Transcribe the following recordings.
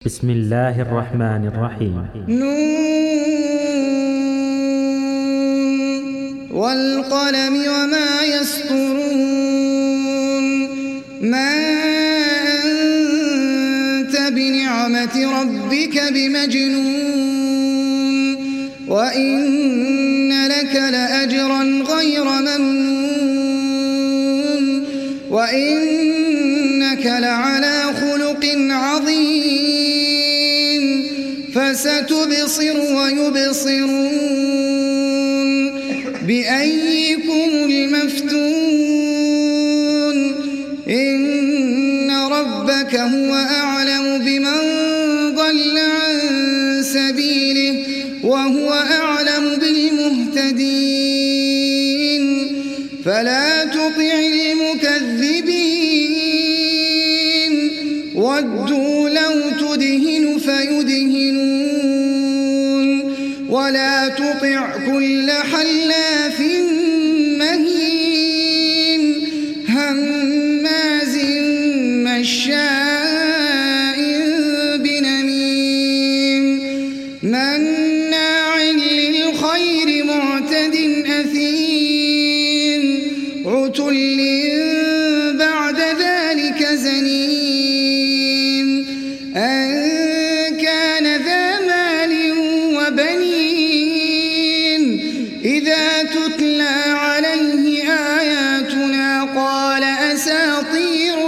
بسم الله الرحمن الرحيم. والقلم وما يسطرون. ما أنت بنعمة ربك بمجنون وإن لك لأجرا غير ممنون وإنك لعلى خلق عظيم فستبصر ويبصرون بأيكم المفتون إن ربك هو أعلم بمن ضل عن سبيله وهو أعلم بالمهتدين فلا تطع المكذبين ودوا لو تدهن فيدهنون ولا تطع كل حلاف مهين هماز مشاء بنميم مناع للخير معتد أثيم عتل بعد ذلك زنيم أن كان ذا مال وبنين إذا تتلى عليه آياتنا قال أساطير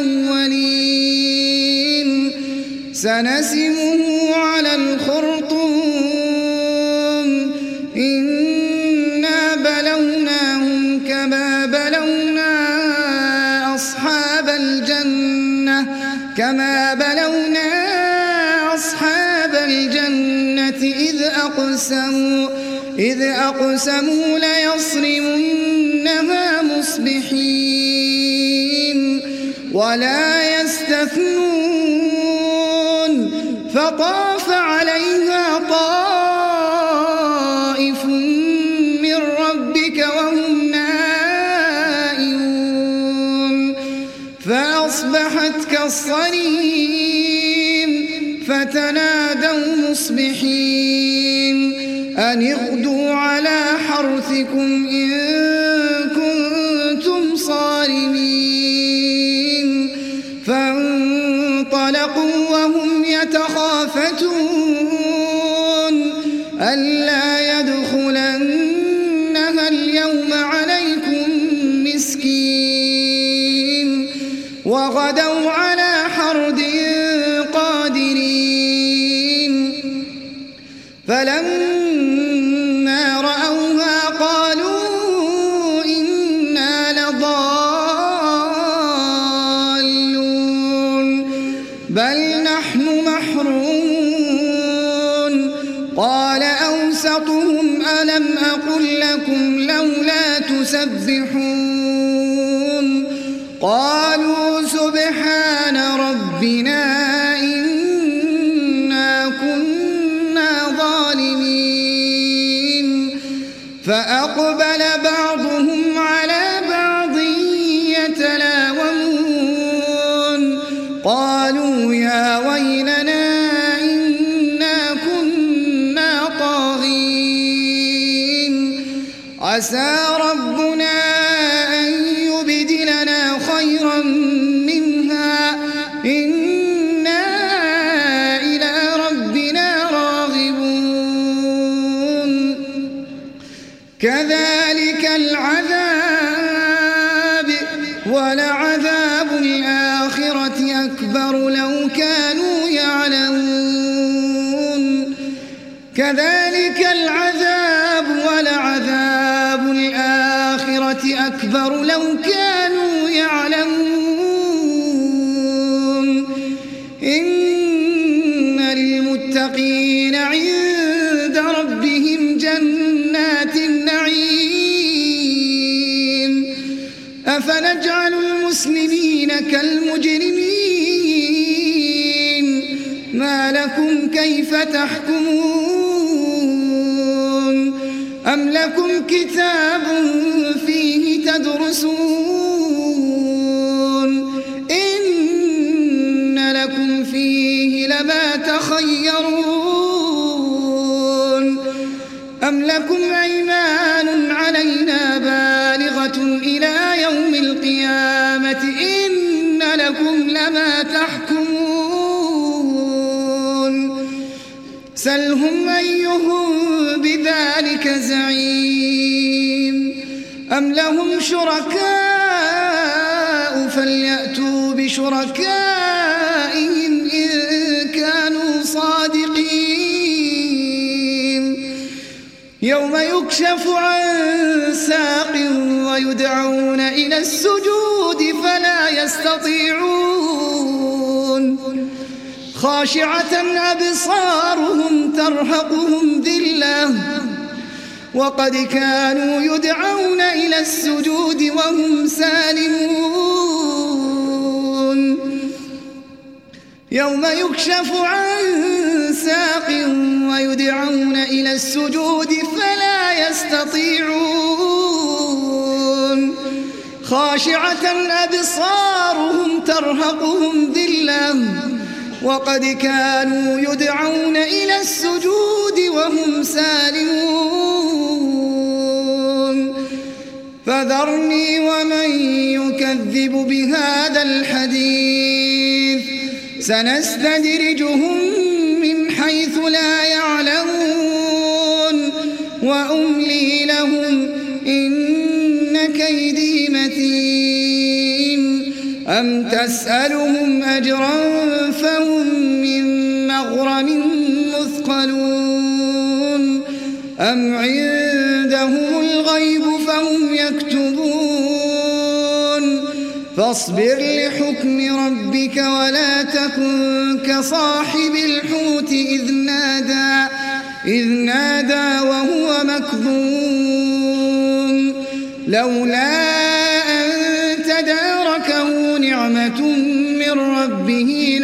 الأولين سنسمه على الخرطوم إنا بلوناهم كما بلونا أصحاب الجنة إذ أقسموا ليصرمنها مصبحين ولا يستثنون فطاف عليها طائف من ربك وهم نائمون فأصبحت كالصريم فتنادوا مصبحين أن اغدوا على حرثكم إن كنتم صارمين فانطلقوا وهم يتخافتون ألا يدخلنها اليوم عليكم مسكين وغدوا على حرد قادرين فلما رأوها قالوا إنا لضالون بل نحن محرومون قال أوسطهم ألم أقل لكم لولا تسبحون قالوا سبحان ربنا إنا كنا ظالمين فأقبل بعضهم على بعض يتلاومون قالوا يا ويلنا إنا كنا طاغين عسى ربنا أن يبدلنا خيرا منها إنا إلى ربنا راغبون كذلك العذاب ولعذاب الآخرة أكبر لو كانوا يعلمون كذلك العذاب ولعذاب الآخرة أكبر لو كانوا يعلمون إن للمتقين عند ربهم جنات النعيم أفنجعل المسلمين كالمجرمين ما لكم كيف تحكمون أم لكم كتاب فيه تدرسون إن لكم فيه لما تخيرون أم لكم أيمان علينا بالغة إلى يوم القيامة إن لكم لما تحكمون سلهم أيهم بذلك زعيم أم لهم شركاء فليأتوا بشركائهم إن كانوا صادقين يوم يكشف عن ساق ويدعون إلى السجود فلا يستطيعون خاشعة أبصارهم ترهقهم ذلة وقد كانوا يدعون إلى السجود وهم سالمون يوم يكشف عن ساق ويدعون إلى السجود فلا يستطيعون خاشعة أبصارهم ترهقهم ذلة وقد كانوا يدعون إلى السجود وهم سالمون فذرني ومن يكذب بهذا الحديث سنستدرجهم من حيث لا يعلمون وأملي لهم إن كيدي متين أم تسألهم أجرا فهم من مغرم مثقلون أم عندهم الغيب فهم يكتبون فاصبر لحكم ربك ولا تكن كصاحب الحوت إذ نادى وهو مكظوم لولا أن تداركه نعمة من ربه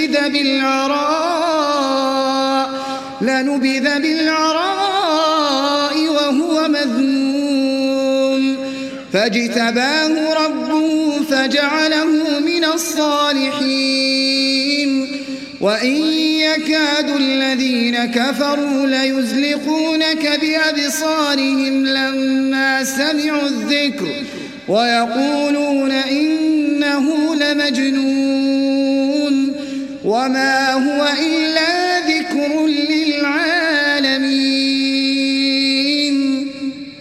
لنبذ بالعراء وهو مذموم فاجتباه ربه فجعله من الصالحين وإن يكاد الذين كفروا ليزلقونك بأبصارهم لما سمعوا الذكر ويقولون إنه لمجنون وما هو إلا